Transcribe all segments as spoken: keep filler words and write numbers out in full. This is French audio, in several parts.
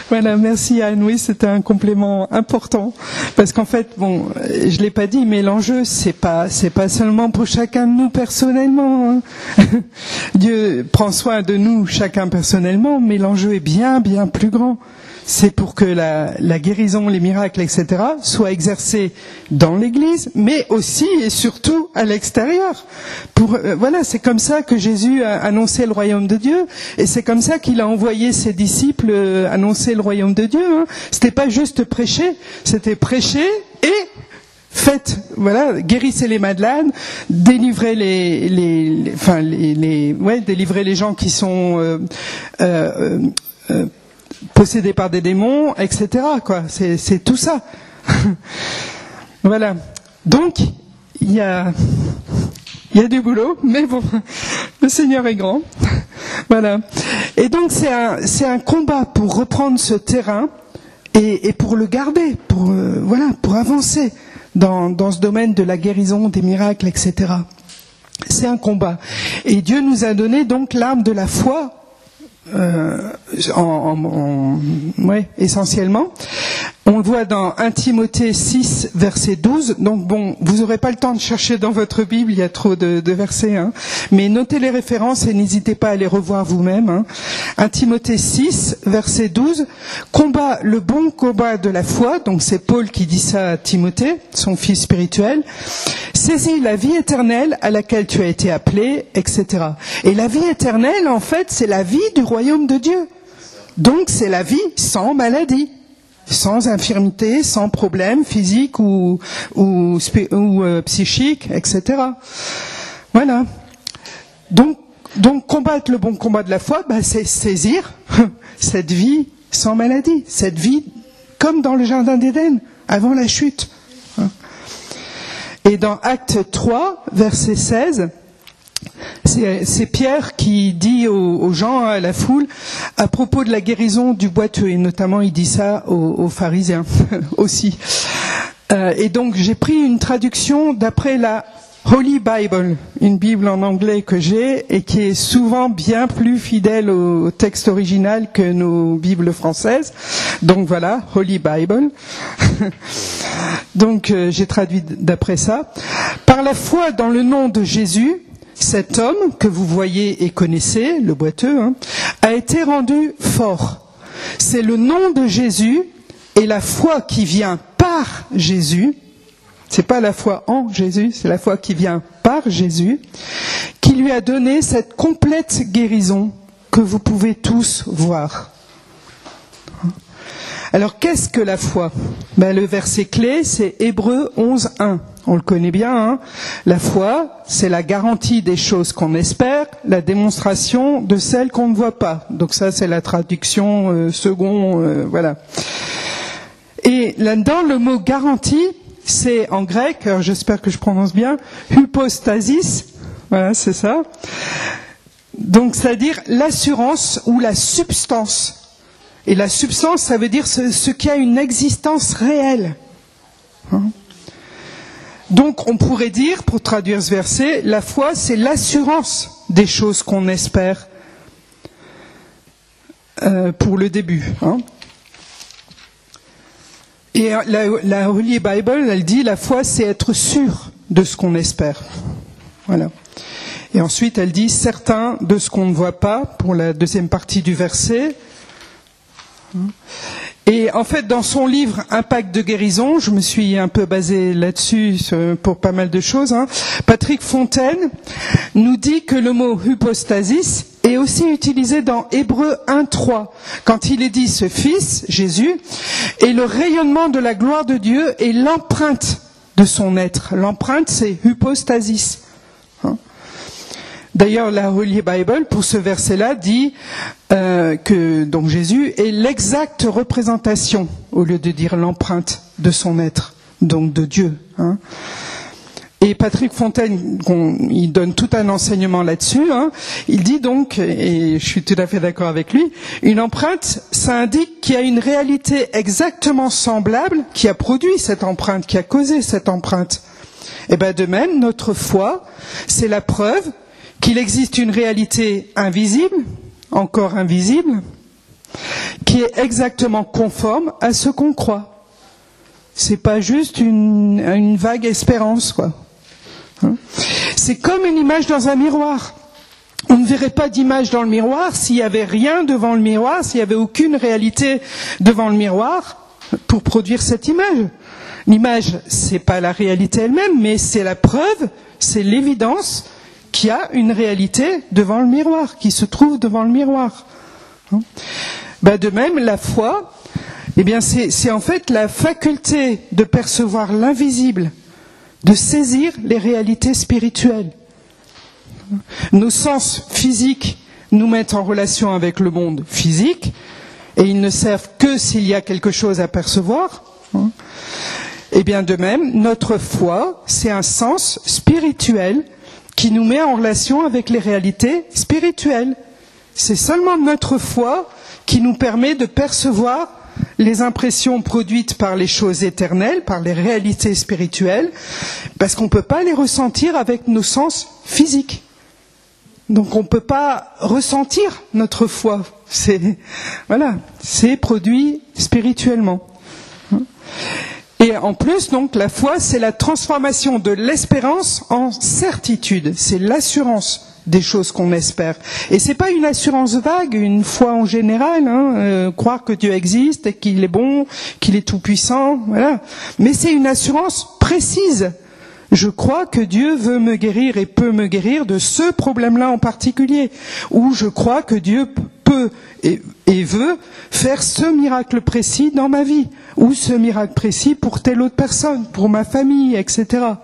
Voilà, merci Anne. Oui, c'était un complément important parce qu'en fait, bon, je l'ai pas dit, mais l'enjeu c'est pas, c'est pas seulement pour chacun de nous personnellement. Hein. Dieu prend soin de nous chacun personnellement, mais l'enjeu est bien, bien plus grand. C'est pour que la, la guérison, les miracles, et cetera soient exercés dans l'Église, mais aussi et surtout à l'extérieur. Pour, euh, voilà, c'est comme ça que Jésus a annoncé le royaume de Dieu, et c'est comme ça qu'il a envoyé ses disciples euh, annoncer le royaume de Dieu. Hein. C'était pas juste prêcher, c'était prêcher et faites, voilà, guérissez les malades, délivrez les, les, les enfin les, les, ouais, délivrez les gens qui sont euh, euh, euh, possédés par des démons, et cetera. Quoi, c'est, c'est tout ça. Voilà. Donc, il y a, il y a du boulot, mais bon, le Seigneur est grand. Voilà. Et donc, c'est un, c'est un combat pour reprendre ce terrain et, et pour le garder, pour, euh, voilà, pour avancer dans, dans ce domaine de la guérison, des miracles, et cetera. C'est un combat. Et Dieu nous a donné donc l'arme de la foi. Euh, en, en, en, ouais, essentiellement. On le voit dans un Timothée six, verset douze. Donc bon, vous n'aurez pas le temps de chercher dans votre Bible, il y a trop de, de versets. Hein. Mais notez les références et n'hésitez pas à les revoir vous-même. Hein. un Timothée six, verset douze. Combat le bon combat de la foi. Donc c'est Paul qui dit ça à Timothée, son fils spirituel. Saisis la vie éternelle à laquelle tu as été appelé, et cetera. Et la vie éternelle, en fait, c'est la vie du royaume de Dieu. Donc c'est la vie sans maladie, sans infirmité, sans problème physique ou, ou, ou euh, psychique, et cetera. Voilà. Donc, donc combattre le bon combat de la foi, bah, c'est saisir cette vie sans maladie, cette vie comme dans le jardin d'Éden, avant la chute. Et dans Acte trois, verset seize, c'est, c'est Pierre qui dit aux, aux gens, à la foule, à propos de la guérison du boiteux, et notamment il dit ça aux, aux pharisiens aussi. Euh, et donc j'ai pris une traduction d'après la Holy Bible, une Bible en anglais que j'ai et qui est souvent bien plus fidèle au texte original que nos Bibles françaises. Donc voilà, Holy Bible. Donc euh, j'ai traduit d'après ça. Par la foi dans le nom de Jésus, cet homme que vous voyez et connaissez, le boiteux, hein, a été rendu fort. C'est le nom de Jésus et la foi qui vient par Jésus. C'est pas la foi en Jésus, c'est la foi qui vient par Jésus, qui lui a donné cette complète guérison que vous pouvez tous voir. Alors, qu'est-ce que la foi ? Ben, le verset clé, c'est Hébreux onze, un. On le connaît bien, hein ? La foi, c'est la garantie des choses qu'on espère, la démonstration de celles qu'on ne voit pas. Donc ça, c'est la traduction euh, second, euh, voilà. Et là-dedans, le mot garantie, c'est en grec, alors j'espère que je prononce bien, hypostasis, voilà, c'est ça. Donc, c'est-à-dire l'assurance ou la substance. Et la substance, ça veut dire ce, ce qui a une existence réelle. Hein ? Donc, on pourrait dire, pour traduire ce verset, la foi, c'est l'assurance des choses qu'on espère euh, pour le début. Hein ? Et la, la Holy Bible, elle dit, la foi, c'est être sûr de ce qu'on espère. Voilà. Et ensuite, elle dit, certain de ce qu'on ne voit pas, pour la deuxième partie du verset. Et en fait, dans son livre Impact de guérison, je me suis un peu basé là-dessus pour pas mal de choses, hein, Patrick Fontaine nous dit que le mot hypostasis est aussi utilisé dans Hébreux un, trois, quand il est dit ce Fils, Jésus, est le rayonnement de la gloire de Dieu et l'empreinte de son être. L'empreinte, c'est hypostasis. Hein. D'ailleurs, la Holy Bible, pour ce verset-là, dit euh, que donc Jésus est l'exacte représentation, au lieu de dire l'empreinte de son être, donc de Dieu. Hein. Et Patrick Fontaine, il donne tout un enseignement là-dessus. Hein. Il dit donc, et je suis tout à fait d'accord avec lui, une empreinte, ça indique qu'il y a une réalité exactement semblable qui a produit cette empreinte, qui a causé cette empreinte. Et bien de même, notre foi, c'est la preuve qu'il existe une réalité invisible, encore invisible, qui est exactement conforme à ce qu'on croit. C'est pas juste une, une vague espérance, quoi. Hein? C'est comme une image dans un miroir. On ne verrait pas d'image dans le miroir s'il n'y avait rien devant le miroir, s'il n'y avait aucune réalité devant le miroir pour produire cette image. L'image, c'est pas la réalité elle-même, mais c'est la preuve, c'est l'évidence qu'il y a une réalité devant le miroir, qui se trouve devant le miroir. Ben de même, la foi, eh bien, c'est, c'est en fait la faculté de percevoir l'invisible, de saisir les réalités spirituelles. Nos sens physiques nous mettent en relation avec le monde physique, et ils ne servent que s'il y a quelque chose à percevoir. Et bien de même, notre foi, c'est un sens spirituel qui nous met en relation avec les réalités spirituelles. C'est seulement notre foi qui nous permet de percevoir les impressions produites par les choses éternelles, par les réalités spirituelles, parce qu'on ne peut pas les ressentir avec nos sens physiques. Donc on ne peut pas ressentir notre foi. C'est, voilà, c'est produit spirituellement. Et en plus, donc, la foi, c'est la transformation de l'espérance en certitude. C'est l'assurance des choses qu'on espère. Et c'est pas une assurance vague, une foi en général, hein, euh, croire que Dieu existe, et qu'il est bon, qu'il est tout puissant, voilà. Mais c'est une assurance précise. Je crois que Dieu veut me guérir et peut me guérir de ce problème-là en particulier. Ou je crois que Dieu peut et, et veut faire ce miracle précis dans ma vie. Ou ce miracle précis pour telle autre personne, pour ma famille, et cetera.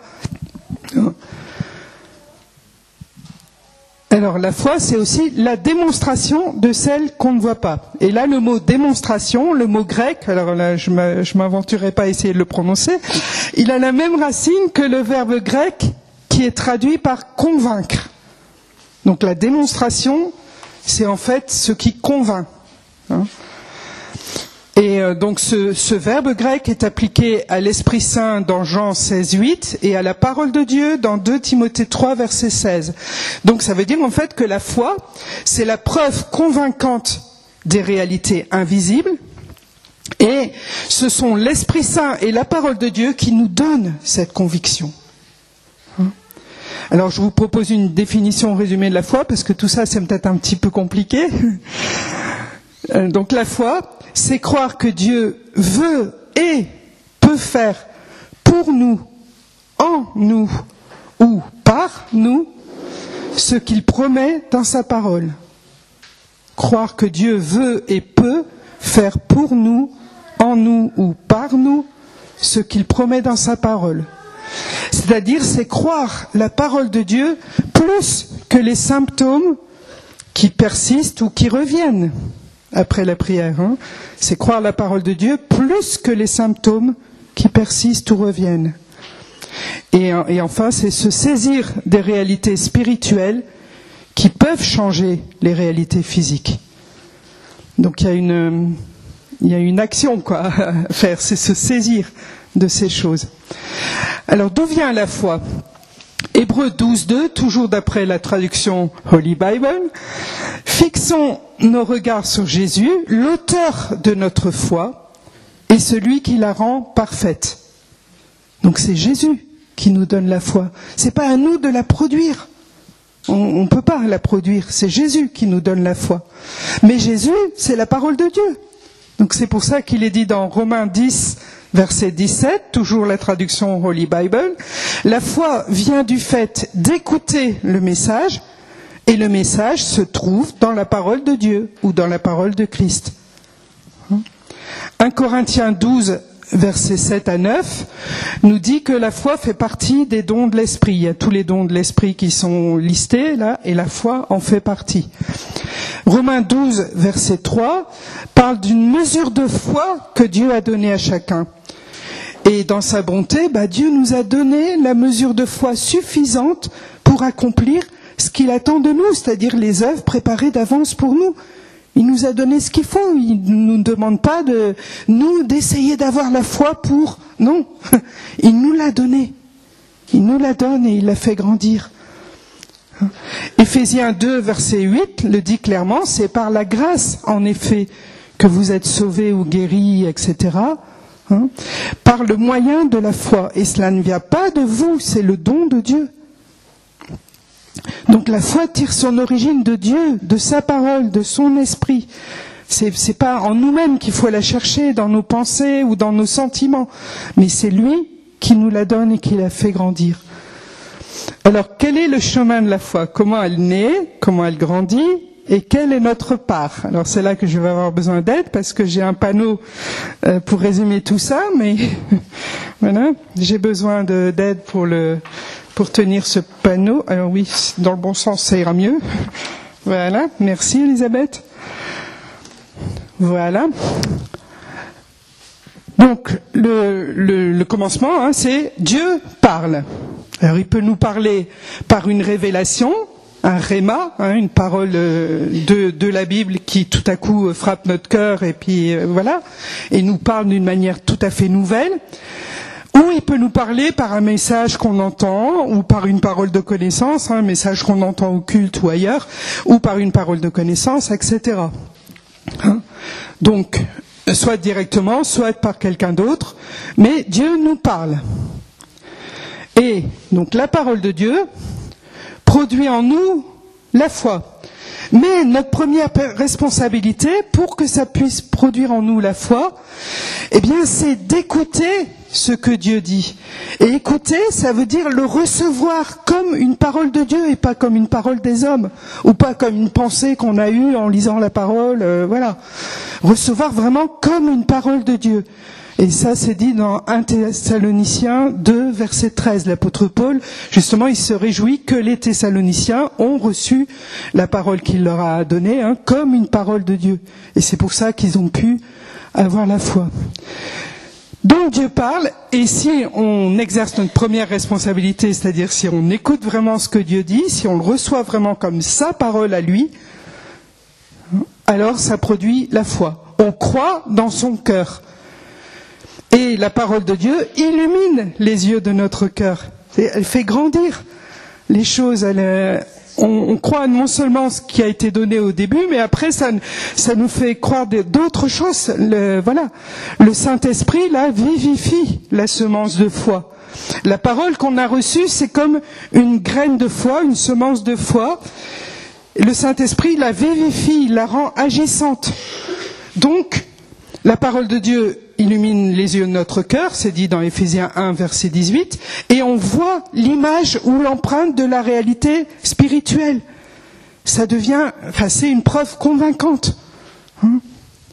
Alors la foi, c'est aussi la démonstration de celle qu'on ne voit pas. Et là, le mot démonstration, le mot grec, alors là, je ne m'aventurerai pas à essayer de le prononcer, il a la même racine que le verbe grec qui est traduit par convaincre. Donc la démonstration, c'est en fait ce qui convainc. Hein. Et euh, donc ce, ce verbe grec est appliqué à l'Esprit Saint dans Jean seize huit et à la parole de Dieu dans deux Timothée trois verset seize. Donc ça veut dire en fait que la foi, c'est la preuve convaincante des réalités invisibles et ce sont l'Esprit Saint et la parole de Dieu qui nous donnent cette conviction. Alors je vous propose une définition résumée de la foi parce que tout ça c'est peut-être un petit peu compliqué. Donc la foi, c'est croire que Dieu veut et peut faire pour nous, en nous ou par nous ce qu'il promet dans sa parole. Croire que Dieu veut et peut faire pour nous, en nous ou par nous ce qu'il promet dans sa parole. C'est-à-dire, c'est croire la parole de Dieu plus que les symptômes qui persistent ou qui reviennent après la prière. Hein. C'est croire la parole de Dieu plus que les symptômes qui persistent ou reviennent. Et, et enfin, c'est se saisir des réalités spirituelles qui peuvent changer les réalités physiques. Donc il y a une, il y a une action quoi, à faire, c'est se saisir de ces choses. Alors d'où vient la foi ? Hébreux douze deux, toujours d'après la traduction Holy Bible, fixons nos regards sur Jésus, l'auteur de notre foi et celui qui la rend parfaite. Donc c'est Jésus qui nous donne la foi. C'est pas à nous de la produire. On ne peut pas la produire. C'est Jésus qui nous donne la foi. Mais Jésus, c'est la parole de Dieu. Donc c'est pour ça qu'il est dit dans Romains dix, verset dix-sept, toujours la traduction Holy Bible, la foi vient du fait d'écouter le message, et le message se trouve dans la parole de Dieu, ou dans la parole de Christ. un Corinthiens douze, versets sept à neuf, nous dit que la foi fait partie des dons de l'esprit. Il y a tous les dons de l'esprit qui sont listés là, et la foi en fait partie. Romains douze, verset trois, parle d'une mesure de foi que Dieu a donnée à chacun. Et dans sa bonté, bah, Dieu nous a donné la mesure de foi suffisante pour accomplir ce qu'il attend de nous, c'est-à-dire les œuvres préparées d'avance pour nous. Il nous a donné ce qu'il faut. Il ne nous demande pas de nous d'essayer d'avoir la foi pour... Non, il nous l'a donné. Il nous la donne et il la fait grandir. Éphésiens deux, verset huit, le dit clairement, c'est par la grâce, en effet, que vous êtes sauvés ou guéris, et cetera, hein, par le moyen de la foi. Et cela ne vient pas de vous, c'est le don de Dieu. Donc la foi tire son origine de Dieu, de sa parole, de son esprit. C'est, c'est pas en nous-mêmes qu'il faut la chercher, dans nos pensées ou dans nos sentiments, mais c'est lui qui nous la donne et qui la fait grandir. Alors, quel est le chemin de la foi? Comment elle naît? Comment elle grandit? Et quelle est notre part? Alors, c'est là que je vais avoir besoin d'aide, parce que j'ai un panneau euh, pour résumer tout ça, mais voilà, j'ai besoin de, d'aide pour le pour tenir ce panneau. Alors oui, dans le bon sens, ça ira mieux. Voilà, merci Elisabeth. Voilà. Donc, le, le, le commencement, hein, c'est Dieu parle. Alors, il peut nous parler par une révélation, un réma, hein, une parole de, de la Bible qui tout à coup frappe notre cœur et puis euh, voilà, et nous parle d'une manière tout à fait nouvelle. Ou il peut nous parler par un message qu'on entend, ou par une parole de connaissance, hein, un message qu'on entend au culte ou ailleurs, ou par une parole de connaissance, et cetera. Hein, donc, soit directement, soit par quelqu'un d'autre, mais Dieu nous parle. Et donc la parole de Dieu produit en nous la foi. Mais notre première responsabilité pour que ça puisse produire en nous la foi, eh bien, c'est d'écouter ce que Dieu dit. Et écouter, ça veut dire le recevoir comme une parole de Dieu et pas comme une parole des hommes, ou pas comme une pensée qu'on a eue en lisant la parole, euh, voilà. Recevoir vraiment comme une parole de Dieu. Et ça, c'est dit dans un Thessaloniciens deux, verset treize. L'apôtre Paul, justement, il se réjouit que les Thessaloniciens ont reçu la parole qu'il leur a donnée, hein, comme une parole de Dieu. Et c'est pour ça qu'ils ont pu avoir la foi. Donc Dieu parle, et si on exerce notre première responsabilité, c'est-à-dire si on écoute vraiment ce que Dieu dit, si on le reçoit vraiment comme sa parole à lui, alors ça produit la foi. On croit dans son cœur. Et la parole de Dieu illumine les yeux de notre cœur. Elle fait grandir les choses. Elle, euh, on, on croit non seulement ce qui a été donné au début, mais après ça, ça nous fait croire d'autres choses. Le, voilà, le Saint-Esprit là vivifie la semence de foi. La parole qu'on a reçue, c'est comme une graine de foi, une semence de foi. Le Saint-Esprit la vivifie, la rend agissante. Donc, la parole de Dieu illumine les yeux de notre cœur, c'est dit dans Éphésiens un, verset dix-huit, et on voit l'image ou l'empreinte de la réalité spirituelle. Ça devient, enfin, c'est une preuve convaincante. Hein?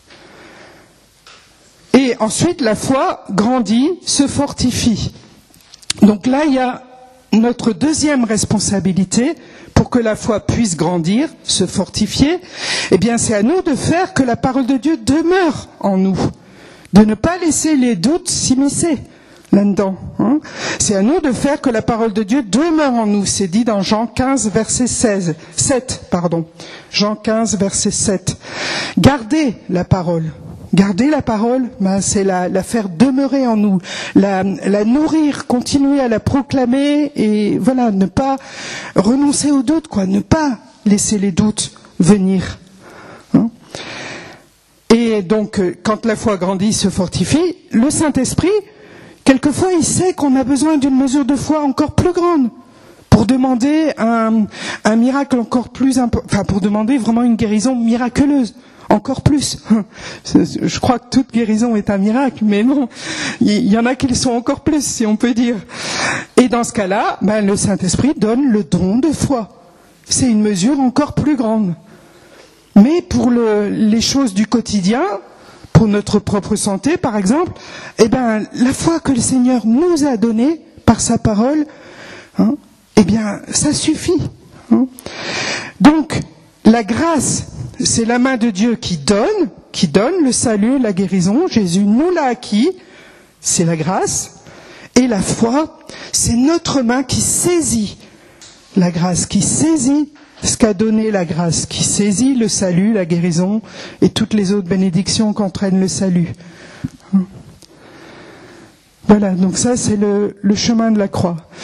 Et ensuite, la foi grandit, se fortifie. Donc là, il y a notre deuxième responsabilité pour que la foi puisse grandir, se fortifier. Eh bien, c'est à nous de faire que la parole de Dieu demeure en nous. De ne pas laisser les doutes s'immiscer là-dedans. Hein. C'est à nous de faire que la parole de Dieu demeure en nous. C'est dit dans Jean quinze, verset seize, sept, pardon. Jean quinze, verset sept. Gardez la parole. Garder la parole, ben, c'est la, la faire demeurer en nous, la, la nourrir, continuer à la proclamer et voilà, ne pas renoncer aux doutes, quoi, ne pas laisser les doutes venir. Hein. Et donc, quand la foi grandit, se fortifie, le Saint-Esprit, quelquefois, il sait qu'on a besoin d'une mesure de foi encore plus grande pour demander un, un miracle encore plus important, enfin, pour demander vraiment une guérison miraculeuse. Encore plus. Je crois que toute guérison est un miracle, mais bon, il y en a qui le sont encore plus, si on peut dire. Et dans ce cas-là, ben, le Saint-Esprit donne le don de foi. C'est une mesure encore plus grande. Mais pour le, les choses du quotidien, pour notre propre santé, par exemple, eh ben, la foi que le Seigneur nous a donnée par sa parole, hein, eh bien, ça suffit. Hein. Donc, la grâce, c'est la main de Dieu qui donne, qui donne le salut, la guérison. Jésus nous l'a acquis, c'est la grâce. Et la foi, c'est notre main qui saisit la grâce, qui saisit ce qu'a donné la grâce, qui saisit le salut, la guérison et toutes les autres bénédictions qu'entraîne le salut. Voilà, donc ça c'est le, le chemin de la croix.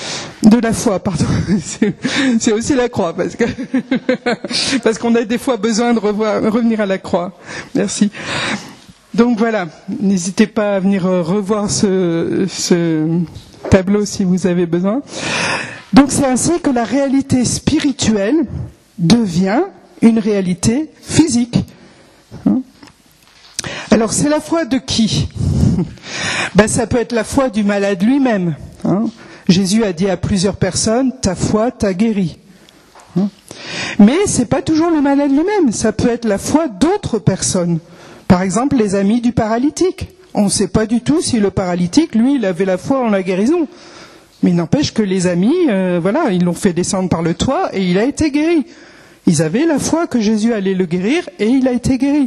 De la foi, pardon. C'est, c'est aussi la croix, parce que parce qu'on a des fois besoin de revoir, revenir à la croix. Merci. Donc voilà, n'hésitez pas à venir revoir ce, ce tableau si vous avez besoin. Donc c'est ainsi que la réalité spirituelle devient une réalité physique. Alors c'est la foi de qui? Ben, ça peut être la foi du malade lui-même. Hein. Jésus a dit à plusieurs personnes, ta foi t'a guéri. Hein. Mais c'est pas toujours le malade lui-même, ça peut être la foi d'autres personnes. Par exemple, les amis du paralytique. On ne sait pas du tout si le paralytique, lui, il avait la foi en la guérison. Mais il n'empêche que les amis, euh, voilà, ils l'ont fait descendre par le toit et il a été guéri. Ils avaient la foi que Jésus allait le guérir et il a été guéri.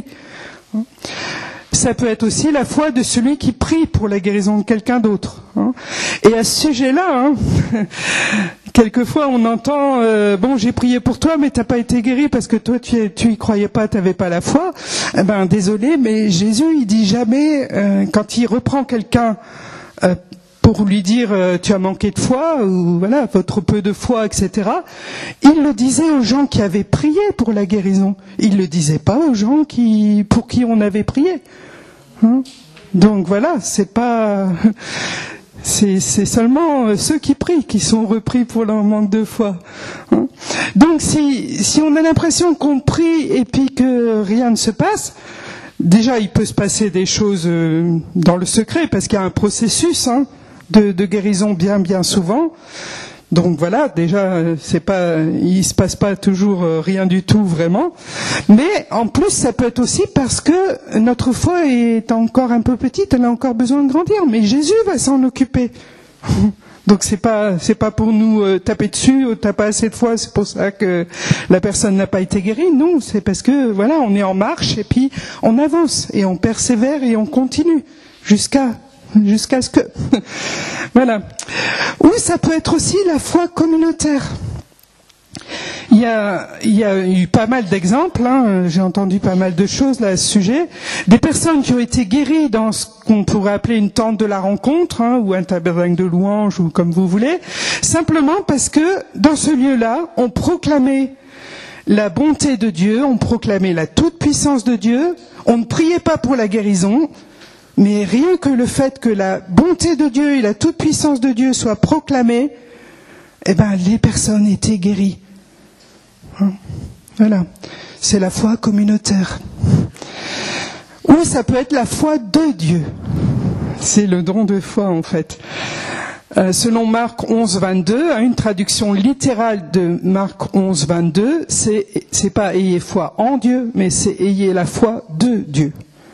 Ça peut être aussi la foi de celui qui prie pour la guérison de quelqu'un d'autre. Et à ce sujet-là, hein, quelquefois on entend euh, bon, j'ai prié pour toi, mais t'as pas été guéri parce que toi tu, tu y croyais pas, t'avais pas la foi. Eh ben désolé, mais Jésus il dit jamais euh, quand il reprend quelqu'un euh, pour lui dire euh, tu as manqué de foi ou voilà votre peu de foi, et cetera. Il le disait aux gens qui avaient prié pour la guérison. Il le disait pas aux gens qui pour qui on avait prié. Hein? Donc voilà, c'est pas, c'est, c'est seulement ceux qui prient qui sont repris pour leur manque de foi. Hein? Donc si si on a l'impression qu'on prie et puis que rien ne se passe, déjà il peut se passer des choses euh, dans le secret parce qu'il y a un processus hein, de, de guérison bien bien souvent. Donc voilà, déjà, c'est pas, il se passe pas toujours rien du tout vraiment. Mais en plus, ça peut être aussi parce que notre foi est encore un peu petite, elle a encore besoin de grandir. Mais Jésus va s'en occuper. Donc c'est pas, c'est pas pour nous euh, taper dessus, oh, t'as pas assez de foi, c'est pour ça que la personne n'a pas été guérie. Non, c'est parce que voilà, on est en marche et puis on avance et on persévère et on continue jusqu'à jusqu'à ce que voilà. Ou ça peut être aussi la foi communautaire. Il y a, il y a eu pas mal d'exemples, hein, j'ai entendu pas mal de choses là à ce sujet. Des personnes qui ont été guéries dans ce qu'on pourrait appeler une tente de la rencontre, hein, ou un tabernacle de louange, ou comme vous voulez, simplement parce que dans ce lieu-là, on proclamait la bonté de Dieu, on proclamait la toute-puissance de Dieu, on ne priait pas pour la guérison, mais rien que le fait que la bonté de Dieu et la toute-puissance de Dieu soient proclamées, eh ben, les personnes étaient guéries. Voilà. C'est la foi communautaire. Ou ça peut être la foi de Dieu. C'est le don de foi, en fait. Euh, selon Marc onze, vingt-deux, une traduction littérale de Marc onze, vingt-deux, c'est, c'est pas ayez foi en Dieu, mais c'est ayez la foi de Dieu.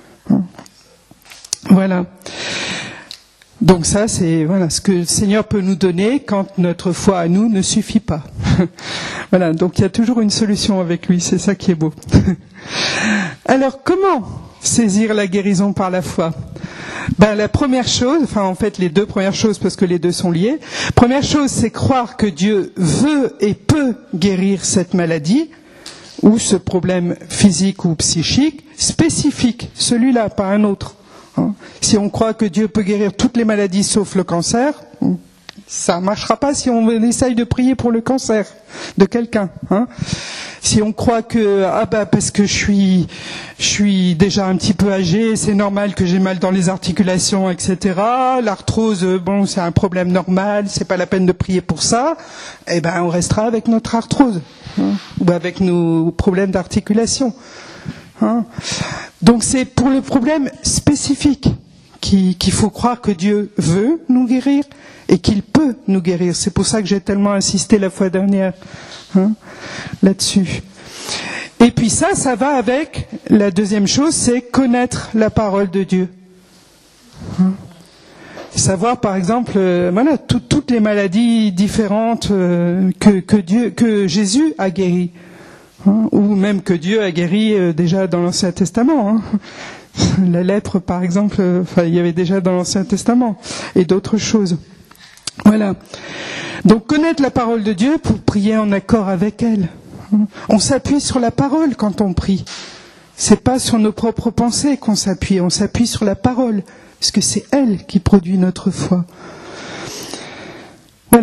Voilà. Donc ça, c'est voilà ce que le Seigneur peut nous donner quand notre foi à nous ne suffit pas. Voilà. Donc il y a toujours une solution avec lui. C'est ça qui est beau. Alors comment saisir la guérison par la foi? Ben la première chose, enfin en fait les deux premières choses parce que les deux sont liées. Première chose, c'est croire que Dieu veut et peut guérir cette maladie ou ce problème physique ou psychique spécifique, celui-là, pas un autre. Hein. Si on croit que Dieu peut guérir toutes les maladies sauf le cancer, ça ne marchera pas si on essaye de prier pour le cancer de quelqu'un. Hein. Si on croit que ah bah parce que je suis je suis déjà un petit peu âgé, c'est normal que j'ai mal dans les articulations, et cetera. L'arthrose, bon, c'est un problème normal, c'est pas la peine de prier pour ça. Eh ben, on restera avec notre arthrose hein, ou avec nos problèmes d'articulation. Hein. Donc c'est pour le problème spécifique qu'il, qu'il faut croire que Dieu veut nous guérir et qu'il peut nous guérir. C'est pour ça que j'ai tellement insisté la fois dernière hein, là-dessus. Et puis ça, ça va avec la deuxième chose, c'est connaître la parole de Dieu. Hein. Savoir par exemple, euh, voilà, tout, toutes les maladies différentes euh, que, que Dieu, que Jésus a guéries. Hein, ou même que Dieu a guéri euh, déjà dans l'Ancien Testament. Hein. La lèpre, par exemple, euh, enfin, il y avait déjà dans l'Ancien Testament, et d'autres choses. Voilà. Donc connaître la parole de Dieu pour prier en accord avec elle. Hein. On s'appuie sur la parole quand on prie. C'est pas sur nos propres pensées qu'on s'appuie, on s'appuie sur la parole, parce que c'est elle qui produit notre foi. Voilà.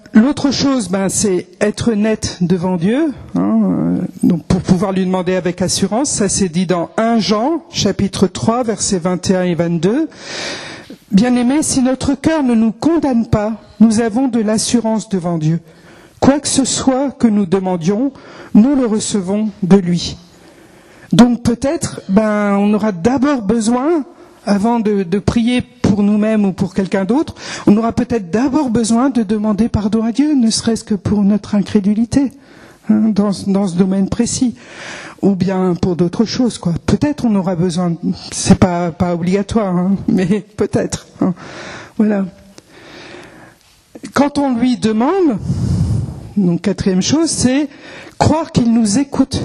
l'autre chose, ben, c'est être net devant Dieu, hein, euh, donc pour pouvoir lui demander avec assurance. Ça, c'est dit dans premier Jean, chapitre trois, versets vingt et un et vingt-deux. Bien-aimés, si notre cœur ne nous condamne pas, nous avons de l'assurance devant Dieu. Quoi que ce soit que nous demandions, nous le recevons de lui. Donc peut-être, ben, on aura d'abord besoin, avant de, de prier pour nous-mêmes ou pour quelqu'un d'autre, on aura peut-être d'abord besoin de demander pardon à Dieu, ne serait-ce que pour notre incrédulité, hein, dans, dans ce domaine précis, ou bien pour d'autres choses, quoi. Peut-être on aura besoin, c'est pas, pas obligatoire, hein, mais peut-être. Hein, voilà. Quand on lui demande, donc quatrième chose, c'est croire qu'il nous écoute.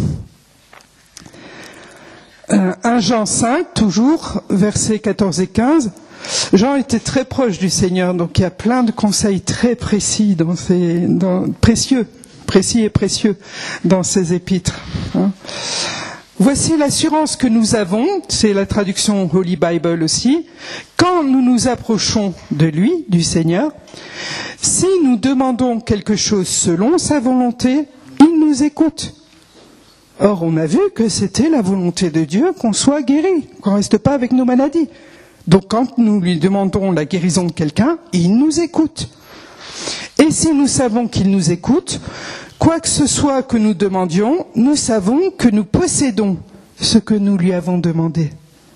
Euh, premier Jean cinq, toujours, versets quatorze et quinze. Jean était très proche du Seigneur, donc il y a plein de conseils très précis, dans ces, dans, précieux, précis et précieux dans ces épîtres. Hein. Voici l'assurance que nous avons, c'est la traduction Holy Bible aussi, quand nous nous approchons de lui, du Seigneur, si nous demandons quelque chose selon sa volonté, il nous écoute. Or, on a vu que c'était la volonté de Dieu qu'on soit guéri, qu'on ne reste pas avec nos maladies. Donc, quand nous lui demandons la guérison de quelqu'un, il nous écoute. Et si nous savons qu'il nous écoute, quoi que ce soit que nous demandions, nous savons que nous possédons ce que nous lui avons demandé.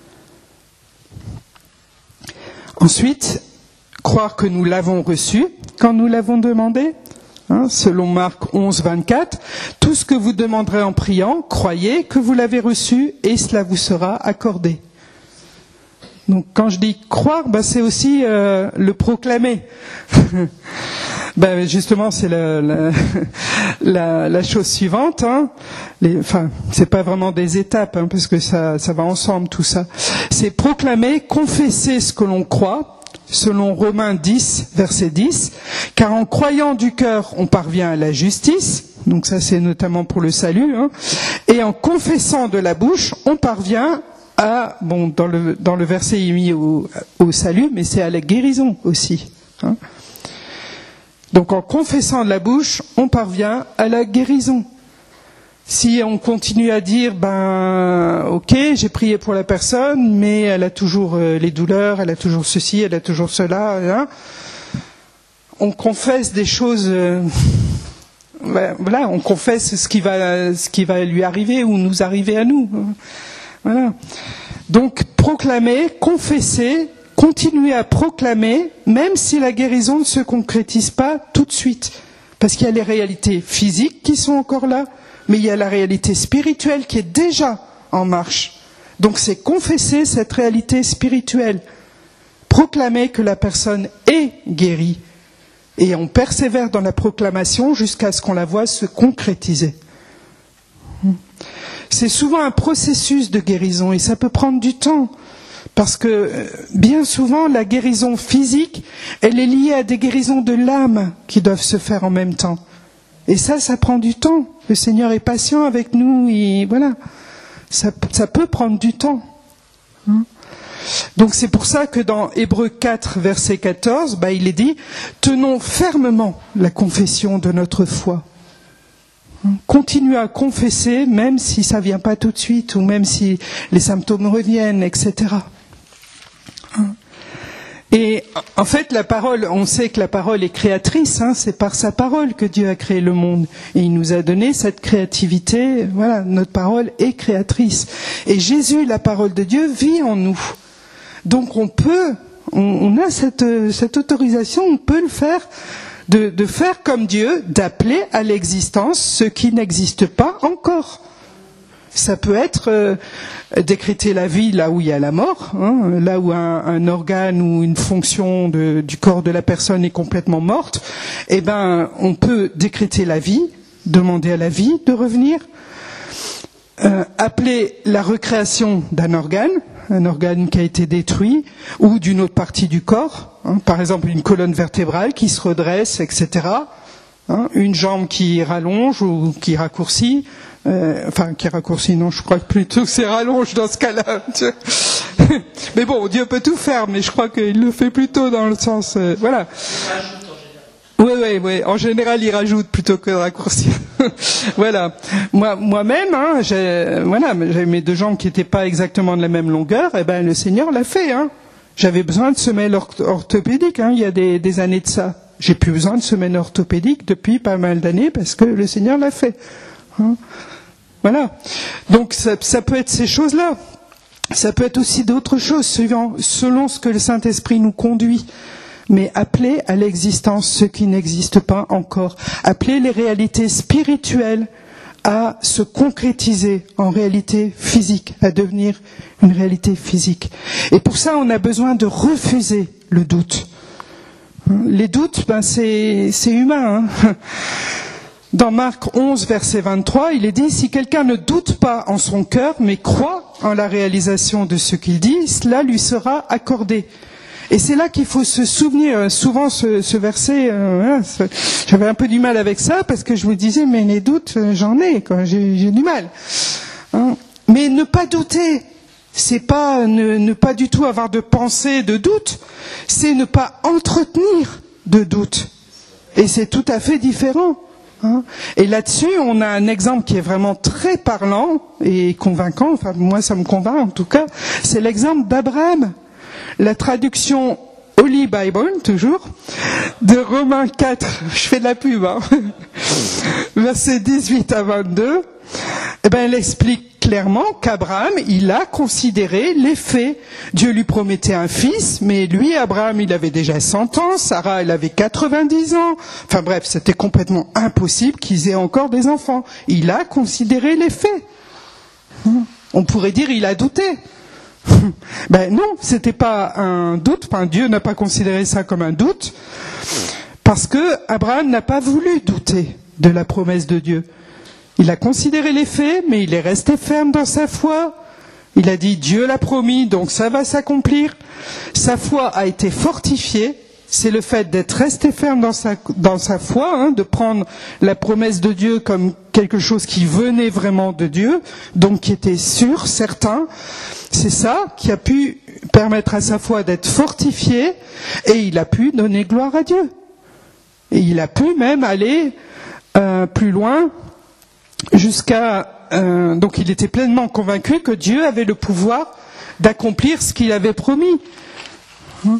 Ensuite, croire que nous l'avons reçu quand nous l'avons demandé. Hein, selon Marc onze, vingt-quatre, tout ce que vous demanderez en priant, croyez que vous l'avez reçu et cela vous sera accordé. Donc quand je dis croire, ben, c'est aussi euh, le proclamer. ben, justement, c'est la, la, la, la chose suivante. Hein. Les, enfin, c'est pas vraiment des étapes, hein, parce que ça, ça va ensemble tout ça. C'est proclamer, confesser ce que l'on croit. Selon Romains dix, verset dix, car en croyant du cœur, on parvient à la justice, donc ça c'est notamment pour le salut, hein, et en confessant de la bouche, on parvient à, bon, dans le, dans le verset il est mis au, au salut, mais c'est à la guérison aussi. Hein. Donc en confessant de la bouche, on parvient à la guérison. Si on continue à dire, ben, ok, j'ai prié pour la personne, mais elle a toujours euh, les douleurs, elle a toujours ceci, elle a toujours cela, hein, on confesse des choses, euh, ben, voilà, on confesse ce qui va, ce qui va lui arriver ou nous arriver à nous, voilà. Donc proclamer, confesser, continuer à proclamer, même si la guérison ne se concrétise pas tout de suite, parce qu'il y a les réalités physiques qui sont encore là. Mais il y a la réalité spirituelle qui est déjà en marche. Donc c'est confesser cette réalité spirituelle, proclamer que la personne est guérie. Et on persévère dans la proclamation jusqu'à ce qu'on la voie se concrétiser. C'est souvent un processus de guérison et ça peut prendre du temps. Parce que bien souvent, la guérison physique, elle est liée à des guérisons de l'âme qui doivent se faire en même temps. Et ça, ça prend du temps. Le Seigneur est patient avec nous. Et voilà, ça, ça peut prendre du temps. Hein. Donc c'est pour ça que dans Hébreux quatre, verset quatorze, bah, il est dit « Tenons fermement la confession de notre foi ». Hein. Continuez à confesser, même si ça ne vient pas tout de suite, ou même si les symptômes reviennent, et cetera. Hein. Et en fait, la parole, on sait que la parole est créatrice, hein, c'est par sa parole que Dieu a créé le monde. Et il nous a donné cette créativité, voilà, notre parole est créatrice. Et Jésus, la parole de Dieu, vit en nous. Donc on peut, on, on a cette, cette autorisation, on peut le faire, de, de faire comme Dieu, d'appeler à l'existence ce qui n'existe pas encore. Ça peut être euh, décréter la vie là où il y a la mort, hein, là où un, un organe ou une fonction de, du corps de la personne est complètement morte. Eh ben, on peut décréter la vie, demander à la vie de revenir, euh, appeler la recréation d'un organe, un organe qui a été détruit, ou d'une autre partie du corps, hein, par exemple une colonne vertébrale qui se redresse, et cetera. Hein, une jambe qui rallonge ou qui raccourcit. Euh, enfin, qui raccourcit, non, je crois plutôt que c'est rallonge dans ce cas-là. Mais bon, Dieu peut tout faire, mais je crois qu'il le fait plutôt dans le sens... Euh, voilà. Oui, oui, oui. En général, il rajoute plutôt que raccourcir. Voilà. Moi, moi-même, hein, j'ai, voilà, j'avais mes deux jambes qui n'étaient pas exactement de la même longueur. Et ben, le Seigneur l'a fait. Hein. J'avais besoin de semelles orthopédiques. Hein, il y a des, des années de ça. J'ai plus besoin de semelles orthopédiques depuis pas mal d'années parce que le Seigneur l'a fait. Hein. Voilà. Donc, ça, ça peut être ces choses-là. Ça peut être aussi d'autres choses, selon, selon ce que le Saint-Esprit nous conduit. Mais appeler à l'existence ce qui n'existe pas encore. Appeler les réalités spirituelles à se concrétiser en réalité physique, à devenir une réalité physique. Et pour ça, on a besoin de refuser le doute. Les doutes, ben c'est, c'est humain. Hein. Dans Marc onze, verset vingt-trois, il est dit « Si quelqu'un ne doute pas en son cœur, mais croit en la réalisation de ce qu'il dit, cela lui sera accordé. » Et c'est là qu'il faut se souvenir. Souvent, ce, ce verset, euh, hein, j'avais un peu du mal avec ça parce que je me disais, mais les doutes, j'en ai, quoi, j'ai, j'ai du mal. Hein. Mais ne pas douter, c'est pas ne, ne pas du tout avoir de pensée de doute, c'est ne pas entretenir de doute. Et c'est tout à fait différent. Hein. Et là-dessus, on a un exemple qui est vraiment très parlant et convaincant. Enfin, moi, ça me convainc en tout cas. C'est l'exemple d'Abraham. La traduction Holy Bible, toujours, de Romains quatre, je fais de la pub, hein, versets dix-huit à vingt-deux, eh ben, elle explique clairement qu'Abraham, il a considéré les faits. Dieu lui promettait un fils, mais lui, Abraham, il avait déjà cent ans, Sarah, elle avait quatre-vingt-dix ans. Enfin bref, c'était complètement impossible qu'ils aient encore des enfants. Il a considéré les faits. On pourrait dire, il a douté. Ben non, c'était pas un doute. Enfin, Dieu n'a pas considéré ça comme un doute, parce que Abraham n'a pas voulu douter de la promesse de Dieu. Il a considéré les faits, mais il est resté ferme dans sa foi. Il a dit Dieu l'a promis, donc ça va s'accomplir. Sa foi a été fortifiée. C'est le fait d'être resté ferme dans sa, dans sa foi, hein, de prendre la promesse de Dieu comme quelque chose qui venait vraiment de Dieu, donc qui était sûr, certain. C'est ça qui a pu permettre à sa foi d'être fortifiée, et il a pu donner gloire à Dieu. Et il a pu même aller euh, plus loin, jusqu'à... Euh, donc il était pleinement convaincu que Dieu avait le pouvoir d'accomplir ce qu'il avait promis. Hein?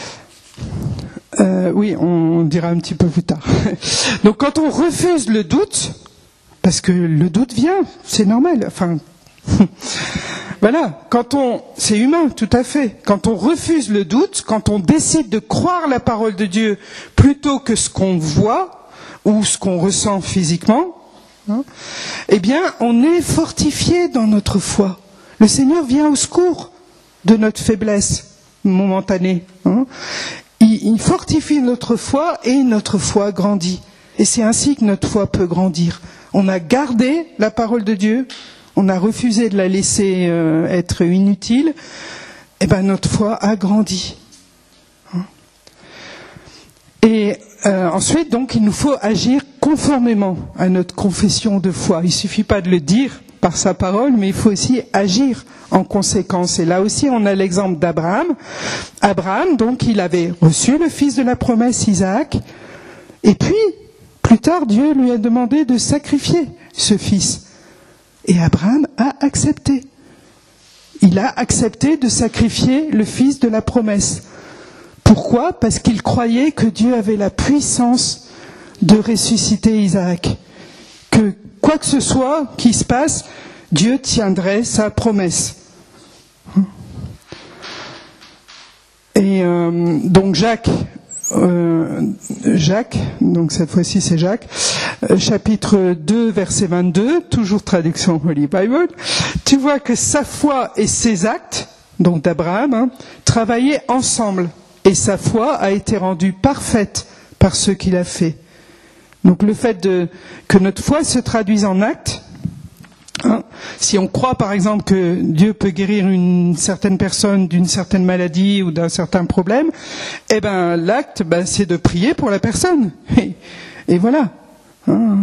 Euh, oui, on dira un petit peu plus tard. Donc quand on refuse le doute, parce que le doute vient, c'est normal, enfin... Voilà, quand on, c'est humain, tout à fait. Quand on refuse le doute, quand on décide de croire la parole de Dieu plutôt que ce qu'on voit ou ce qu'on ressent physiquement, hein, eh bien, on est fortifié dans notre foi. Le Seigneur vient au secours de notre faiblesse momentanée. Hein. Il, il fortifie notre foi et notre foi grandit. Et c'est ainsi que notre foi peut grandir. On a gardé la parole de Dieu. On a refusé de la laisser euh, être inutile, et ben notre foi a grandi. Et euh, ensuite, donc, il nous faut agir conformément à notre confession de foi. Il ne suffit pas de le dire par sa parole, mais il faut aussi agir en conséquence. Et là aussi, on a l'exemple d'Abraham. Abraham, donc, il avait reçu le fils de la promesse, Isaac, et puis, plus tard, Dieu lui a demandé de sacrifier ce fils. Et Abraham a accepté. Il a accepté de sacrifier le fils de la promesse. Pourquoi ? Parce qu'il croyait que Dieu avait la puissance de ressusciter Isaac. Que quoi que ce soit qui se passe, Dieu tiendrait sa promesse. Et euh, donc Jacques, euh, Jacques, donc cette fois-ci c'est Jacques, euh, chapitre deux, verset vingt-deux, toujours traduction Holy Bible, tu vois que sa foi et ses actes, donc d'Abraham, hein, travaillaient ensemble, et sa foi a été rendue parfaite par ce qu'il a fait. Donc le fait de, que notre foi se traduise en actes, hein, si on croit par exemple que Dieu peut guérir une certaine personne d'une certaine maladie ou d'un certain problème, eh ben l'acte, ben, c'est de prier pour la personne. Et, et voilà. Hein.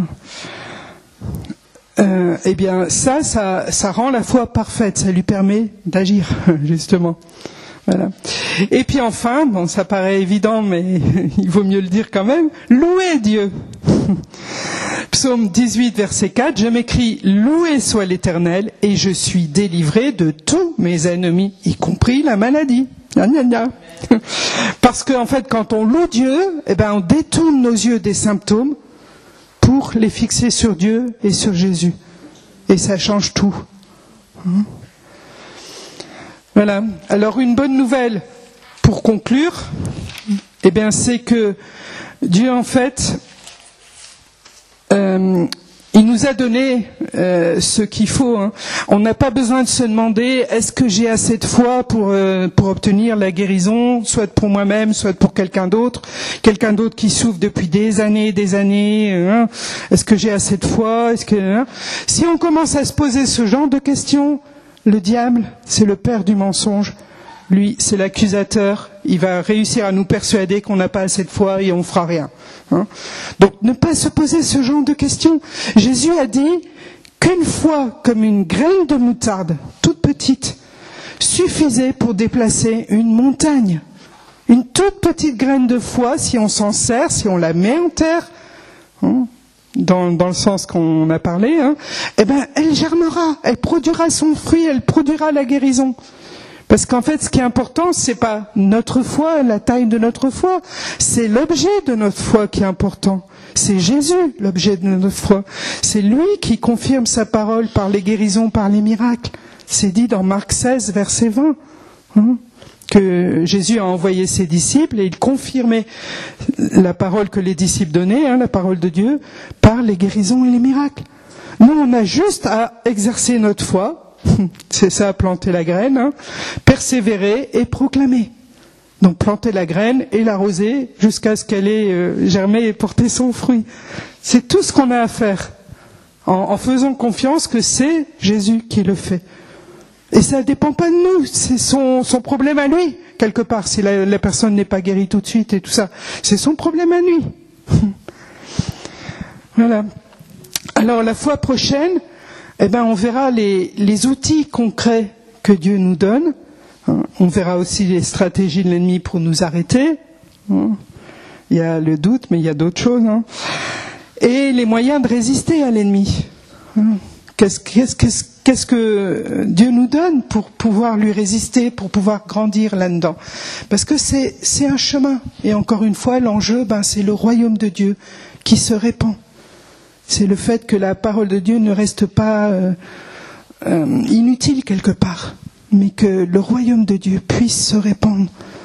Euh, eh bien ça, ça, ça rend la foi parfaite, ça lui permet d'agir justement. Voilà. Et puis enfin, bon, ça paraît évident, mais il vaut mieux le dire quand même, louez Dieu. Psaume dix-huit, verset quatre, je m'écris, loué soit l'Éternel, et je suis délivré de tous mes ennemis, y compris la maladie. Gna, gna, gna. Parce qu'en fait, quand on loue Dieu, eh ben, on détourne nos yeux des symptômes pour les fixer sur Dieu et sur Jésus. Et ça change tout. Hein? Voilà. Alors, une bonne nouvelle pour conclure, eh bien, c'est que Dieu, en fait, euh, il nous a donné euh, ce qu'il faut. Hein. On n'a pas besoin de se demander est-ce que j'ai assez de foi pour euh, pour obtenir la guérison, soit pour moi-même, soit pour quelqu'un d'autre, quelqu'un d'autre qui souffre depuis des années, des années. Hein. Est-ce que j'ai assez de foi? Est-ce que hein. Si on commence à se poser ce genre de questions, le diable, c'est le père du mensonge. Lui, c'est l'accusateur. Il va réussir à nous persuader qu'on n'a pas assez de foi et on fera rien. Hein. Donc, ne pas se poser ce genre de questions. Jésus a dit qu'une foi comme une graine de moutarde, toute petite, suffisait pour déplacer une montagne. Une toute petite graine de foi, si on s'en sert, si on la met en terre, hein, dans, dans le sens qu'on a parlé, hein, eh ben, elle germera, elle produira son fruit, elle produira la guérison. Parce qu'en fait, ce qui est important, c'est pas notre foi, la taille de notre foi, c'est l'objet de notre foi qui est important. C'est Jésus, l'objet de notre foi. C'est lui qui confirme sa parole par les guérisons, par les miracles. C'est dit dans Marc seize, verset vingt, hein, que Jésus a envoyé ses disciples et il confirmait la parole que les disciples donnaient, hein, la parole de Dieu, par les guérisons et les miracles. Nous, on a juste à exercer notre foi. C'est ça, planter la graine, hein, persévérer et proclamer. Donc planter la graine et l'arroser jusqu'à ce qu'elle ait euh, germé et porté son fruit. C'est tout ce qu'on a à faire, en, en faisant confiance que c'est Jésus qui le fait. Et ça ne dépend pas de nous, c'est son, son problème à lui, quelque part, si la, la personne n'est pas guérie tout de suite et tout ça. C'est son problème à lui. Voilà. Alors la fois prochaine, eh ben, on verra les, les outils concrets que Dieu nous donne. On verra aussi les stratégies de l'ennemi pour nous arrêter. Il y a le doute, mais il y a d'autres choses. Et les moyens de résister à l'ennemi. Qu'est-ce, qu'est-ce, qu'est-ce, qu'est-ce que Dieu nous donne pour pouvoir lui résister, pour pouvoir grandir là-dedans? Parce que c'est, c'est un chemin. Et encore une fois, l'enjeu, ben, c'est le royaume de Dieu qui se répand. C'est le fait que la parole de Dieu ne reste pas euh, euh, inutile quelque part, mais que le royaume de Dieu puisse se répandre